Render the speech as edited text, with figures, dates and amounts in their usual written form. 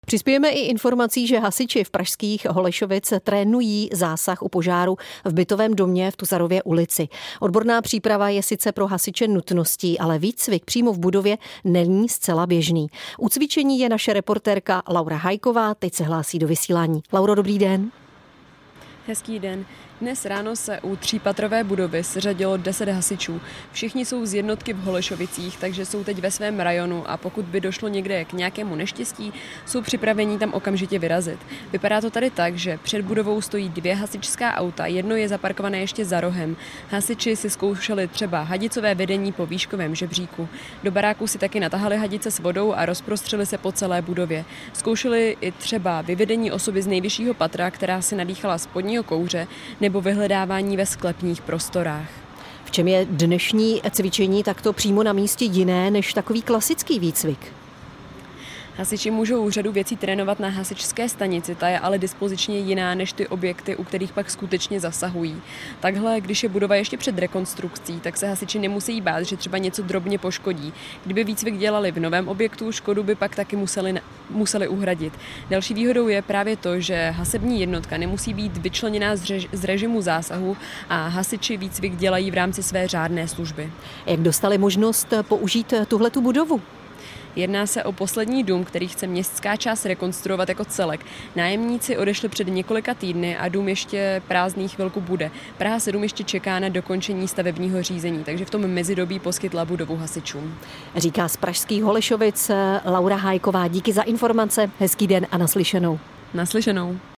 Přispějeme i informací, že hasiči v pražských Holešovic trénují zásah u požáru v bytovém domě v Tuzarově ulici. Odborná příprava je sice pro hasiče nutností, ale výcvik přímo v budově není zcela běžný. U cvičení je naše reportérka Laura Hajková, teď se hlásí do vysílání. Lauro, dobrý den. Hezký den. Dnes ráno se u třípatrové budovy seřadilo 10 hasičů. Všichni jsou z jednotky v Holešovicích, takže jsou teď ve svém rajonu a pokud by došlo někde k nějakému neštěstí, jsou připraveni tam okamžitě vyrazit. Vypadá to tady tak, že před budovou stojí 2 hasičská auta, jedno je zaparkované ještě za rohem. Hasiči si zkoušeli třeba hadicové vedení po výškovém žebříku. Do baráku si taky natahali hadice s vodou a rozprostřeli se po celé budově. Zkoušeli i třeba vyvedení osoby z nejvyššího patra, která si nadýchala spodního kouře, nebo vyhledávání ve sklepních prostorách. V čem je dnešní cvičení takto přímo na místě jiné než takový klasický výcvik? Hasiči můžou řadu věcí trénovat na hasičské stanici, ta je ale dispozičně jiná než ty objekty, u kterých pak skutečně zasahují. Takhle, když je budova ještě před rekonstrukcí, tak se hasiči nemusí bát, že třeba něco drobně poškodí. Kdyby výcvik dělali v novém objektu, škodu by pak taky museli uhradit. Další výhodou je právě to, že hasební jednotka nemusí být vyčleněná z režimu zásahu a hasiči výcvik dělají v rámci své řádné služby. Jak dostali možnost použít tuhletu budovu? Jedná se o poslední dům, který chce městská část rekonstruovat jako celek. Nájemníci odešli před několika týdny a dům ještě prázdný chvilku bude. Praha 7 ještě čeká na dokončení stavebního řízení, takže v tom mezidobí poskytla budovu hasičům. Říká z pražských Holešovic Laura Hajková. Díky za informace, hezký den a naslyšenou. Naslyšenou.